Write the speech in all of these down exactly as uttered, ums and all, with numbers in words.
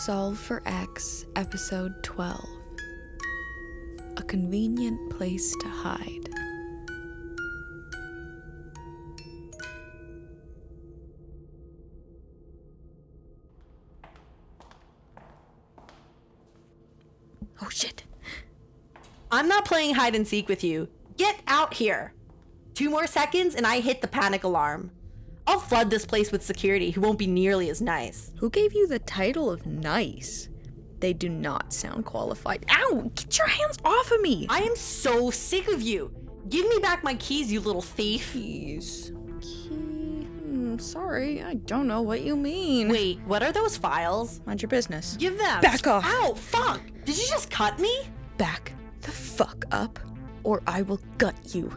Solve for X, Episode twelve. A convenient place to hide. Oh shit. I'm not playing hide and seek with you. Get out here. Two more seconds and I hit the panic alarm. I'll flood this place with security who won't be nearly as nice. Who gave you the title of nice? They do not sound qualified. Ow! Get your hands off of me! I am so sick of you. Give me back my keys, you little thief. Keys. Key. Hmm, sorry, I don't know what you mean. Wait, what are those files? Mind your business. Give them. Back off. Ow, fuck. Did you just cut me? Back the fuck up, or I will gut you.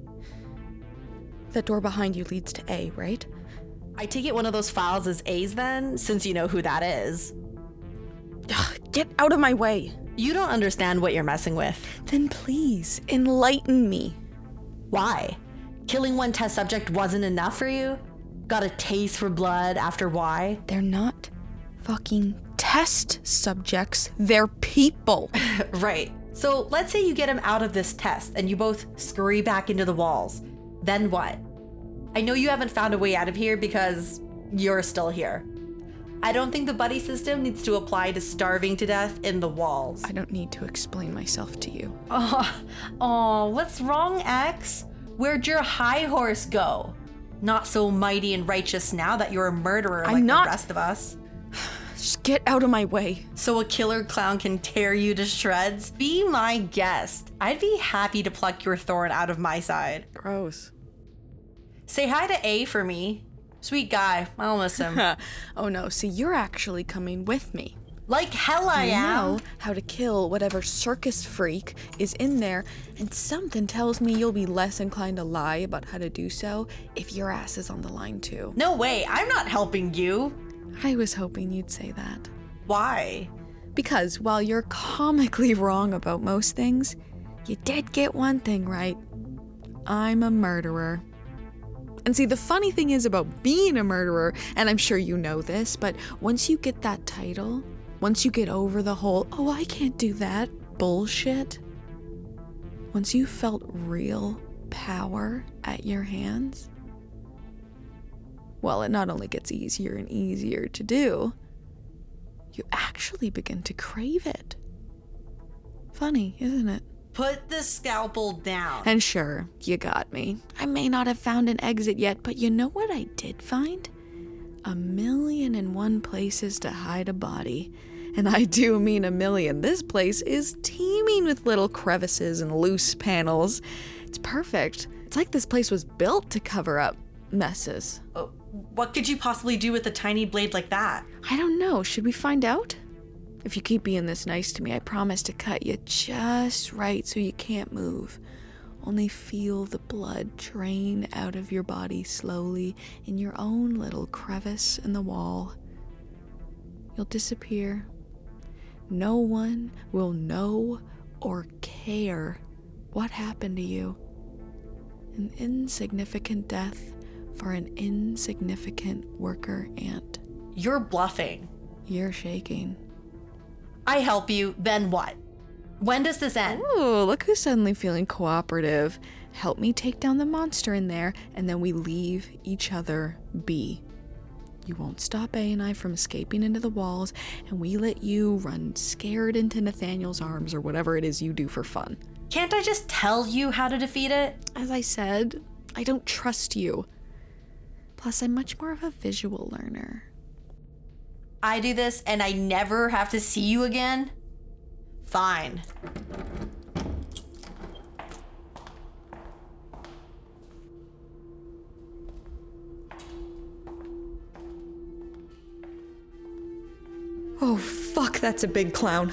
That door behind you leads to A, right? I take it one of those files is A's then, since you know who that is. Ugh, get out of my way. You don't understand what you're messing with. Then please, enlighten me. Why? Killing one test subject wasn't enough for you? Got a taste for blood after why? They're not fucking test subjects, they're people. Right. So let's say you get him out of this test and you both scurry back into the walls. Then what? I know you haven't found a way out of here because you're still here. I don't think the buddy system needs to apply to starving to death in the walls. I don't need to explain myself to you. Oh, oh, what's wrong, X? Where'd your high horse go? Not so mighty and righteous now that you're a murderer I'm like not- the rest of us. Just get out of my way. So a killer clown can tear you to shreds? Be my guest. I'd be happy to pluck your thorn out of my side. Gross. Say hi to A for me. Sweet guy. I'll miss him. Oh no, see, you're actually coming with me. Like hell I You am. know how to kill whatever circus freak is in there, and something tells me you'll be less inclined to lie about how to do so if your ass is on the line too. No way. I'm not helping you. I was hoping you'd say that. Why? Because while you're comically wrong about most things, you did get one thing right. I'm a murderer. And see, the funny thing is about being a murderer, and I'm sure you know this, but once you get that title, once you get over the whole, oh, I can't do that bullshit, once you felt real power at your hands, well, it not only gets easier and easier to do, you actually begin to crave it. Funny, isn't it? Put the scalpel down. And sure, you got me. I may not have found an exit yet, but you know what I did find? A million and one places to hide a body. And I do mean a million. This place is teeming with little crevices and loose panels. It's perfect. It's like this place was built to cover up messes. Oh, what could you possibly do with a tiny blade like that? I don't know. Should we find out? If you keep being this nice to me, I promise to cut you just right so you can't move. Only feel the blood drain out of your body slowly in your own little crevice in the wall. You'll disappear. No one will know or care what happened to you. An insignificant death for an insignificant worker ant. You're bluffing. You're shaking. I help you, then what? When does this end? Ooh, look who's suddenly feeling cooperative. Help me take down the monster in there, and then we leave each other be. You won't stop A and I from escaping into the walls, and we let you run scared into Nathaniel's arms or whatever it is you do for fun. Can't I just tell you how to defeat it? As I said, I don't trust you. Plus, I'm much more of a visual learner. I do this and I never have to see you again? Fine. Oh, fuck, that's a big clown.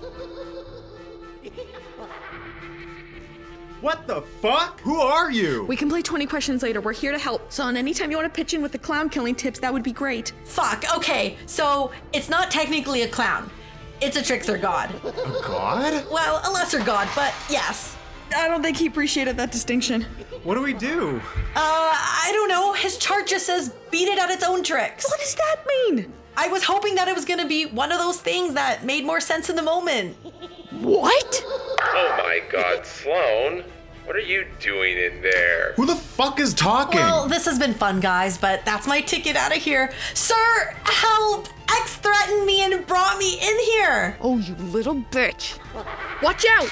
What the fuck? Who are you? We can play twenty questions later. We're here to help. Son, anytime you want to pitch in with the clown killing tips, that would be great. Fuck, okay, so it's not technically a clown. It's a trickster god. A god? Well, a lesser god, but yes. I don't think he appreciated that distinction. What do we do? Uh, I don't know. His chart just says beat it at its own tricks. What does that mean? I was hoping that it was gonna be one of those things that made more sense in the moment. What? Oh my god, Sloan. What are you doing in there? Who the fuck is talking? Well, this has been fun, guys, but that's my ticket out of here. Sir, help! X threatened me and brought me in here. Oh, you little bitch. Watch out!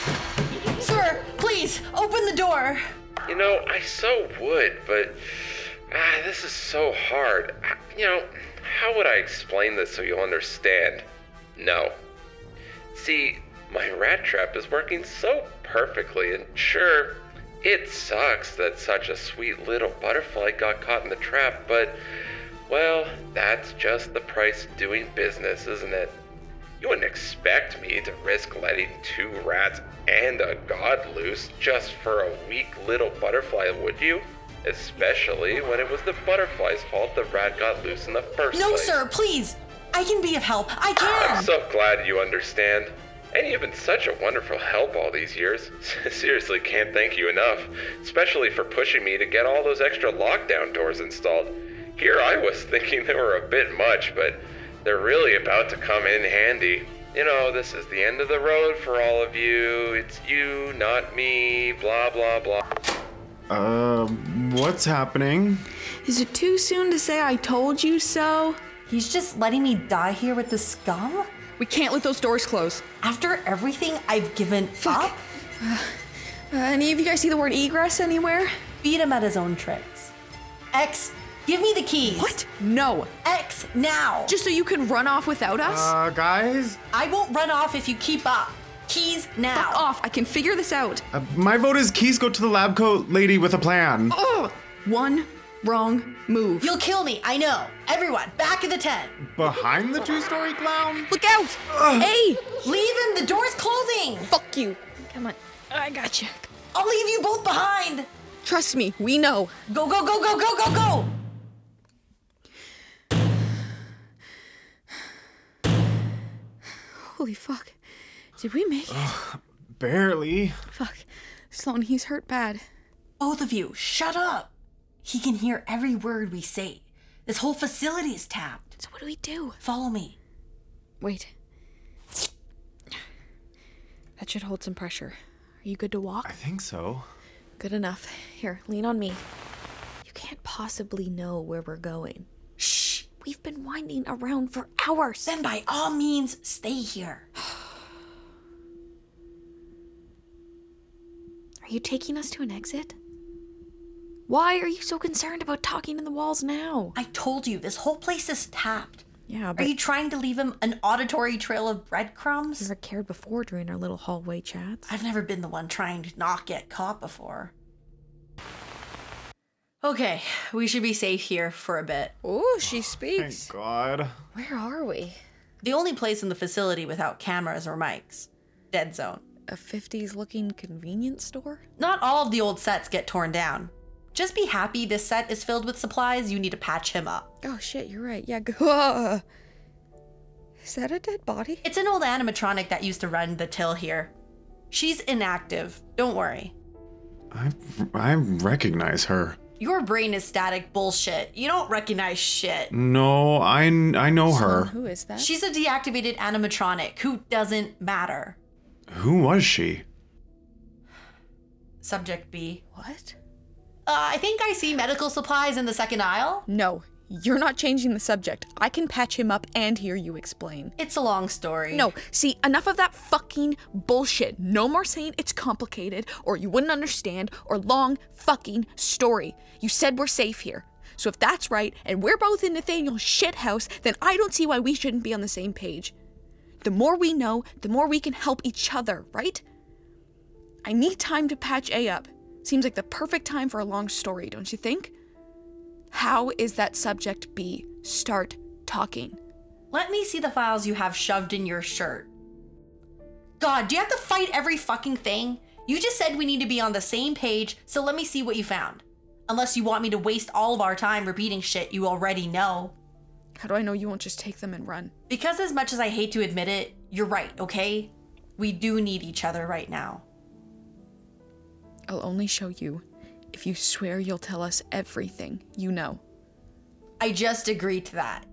Sir, please, open the door. You know, I so would, but ah, this is so hard. You know, how would I explain this so you'll understand? No. See, my rat trap is working so perfectly, and sure, it sucks that such a sweet little butterfly got caught in the trap, but, well, that's just the price of doing business, isn't it? You wouldn't expect me to risk letting two rats and a god loose just for a weak little butterfly, would you? Especially when it was the butterfly's fault the rat got loose in the first No, place. sir, please. I can be of help. I can. I'm so glad you understand. And you've been such a wonderful help all these years. Seriously, can't thank you enough. Especially for pushing me to get all those extra lockdown doors installed. Here I was thinking they were a bit much, but they're really about to come in handy. You know, this is the end of the road for all of you. It's you, not me, blah, blah, blah. Uh, what's happening? Is it too soon to say I told you so? He's just letting me die here with the scum? We can't let those doors close. After everything I've given up? Uh, any of you guys see the word egress anywhere? Beat him at his own tricks. X, give me the keys. What? No. X, now. Just so you can run off without us? Uh, guys? I won't run off if you keep up. Keys now. Fuck off. I can figure this out. Uh, my vote is keys go to the lab coat lady with a plan. Ugh. One wrong move. You'll kill me, I know. Everyone, back of the tent. Behind the two-story clown? Look out! Hey! Leave him, the door's closing. Fuck you. Come on. I got you. I'll leave you both behind. Trust me, we know. Go, go, go, go, go, go, go. Holy fuck. Did we make it? Barely. Fuck. Sloan, he's hurt bad. Both of you, shut up. He can hear every word we say. This whole facility is tapped. So what do we do? Follow me. Wait. That should hold some pressure. Are you good to walk? I think so. Good enough. Here, lean on me. You can't possibly know where we're going. Shh. We've been winding around for hours. Then by all means, stay here. Are you taking us to an exit? Why are you so concerned about talking in the walls now? I told you, this whole place is tapped. Yeah, Are but you trying to leave him an auditory trail of breadcrumbs? never cared before during our little hallway chats. I've never been the one trying to not get caught before. Okay, we should be safe here for a bit. Oh, she Thank speaks. God. Where are we? The only place in the facility without cameras or mics. Dead zone. A fifties looking convenience store? Not all of the old sets get torn down. Just be happy this set is filled with supplies. You need to patch him up. Oh shit, you're right. Yeah, go. Is that a dead body? It's an old animatronic that used to run the till here. She's inactive. Don't worry. I, I recognize her. Your brain is static bullshit. You don't recognize shit. No, I, I know Sloan, her. who is that? She's a deactivated animatronic who doesn't matter. Who was she? Subject B. What? Uh, I think I see medical supplies in the second aisle. No, you're not changing the subject. I can patch him up and hear you explain. It's a long story. No, see, enough of that fucking bullshit. No more saying it's complicated, or you wouldn't understand, or long fucking story. You said we're safe here. So if that's right, and we're both in Nathaniel's shithouse, then I don't see why we shouldn't be on the same page. The more we know, the more we can help each other, right? I need time to patch A up. Seems like the perfect time for a long story, don't you think? How is that subject B? Start talking. Let me see the files you have shoved in your shirt. God, do you have to fight every fucking thing? You just said we need to be on the same page, so let me see what you found. Unless you want me to waste all of our time repeating shit you already know. How do I know you won't just take them and run? Because as much as I hate to admit it, you're right, okay? We do need each other right now. I'll only show you if you swear you'll tell us everything you know. I just agreed to that.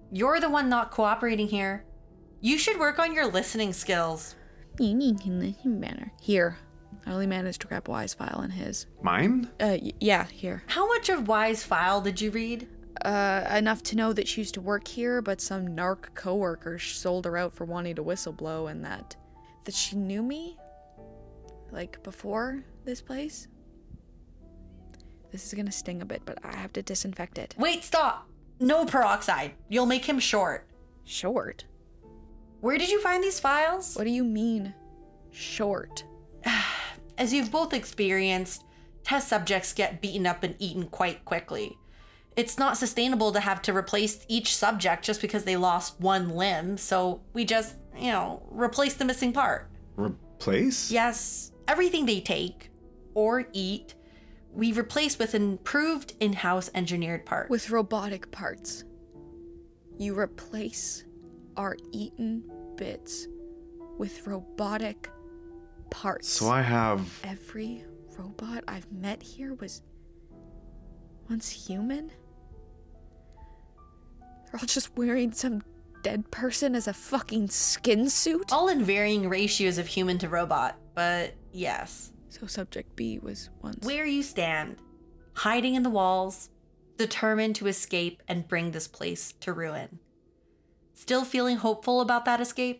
You're the one not cooperating here. You should work on your listening skills. You need to listen better. Here. I only managed to grab Wise file in his. Mine? Uh, y- yeah, here. How much of Wise file did you read? Uh, enough to know that she used to work here, but some narc coworker sold her out for wanting to whistleblow, and that... that she knew me? Like, before this place? This is gonna sting a bit, but I have to disinfect it. Wait, stop! No peroxide. You'll make him short. Short? Where did you find these files? What do you mean, short? As you've both experienced, test subjects get beaten up and eaten quite quickly. It's not sustainable to have to replace each subject just because they lost one limb, so we just, you know, replace the missing part. Replace? Yes, everything they take or eat, we replace with improved in-house engineered parts. With robotic parts. You replace our eaten bits with robotic parts. So I have... Every robot I've met here was once human? They're all just wearing some dead person as a fucking skin suit? All in varying ratios of human to robot, but yes. So subject B was once... Where you stand, hiding in the walls, determined to escape and bring this place to ruin. Still feeling hopeful about that escape?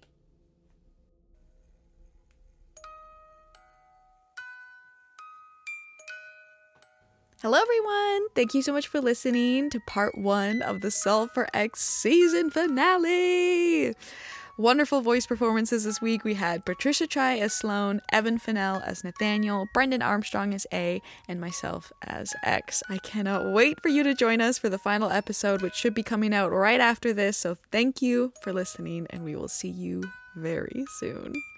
Hello everyone! Thank you so much for listening to part one of the Solve for X season finale! Wonderful voice performances this week. We had Patricia Try as Sloane, Evan Fennell as Nathaniel, Brendan Armstrong as A, and myself as X. I cannot wait for you to join us for the final episode, which should be coming out right after this, so thank you for listening, and we will see you very soon.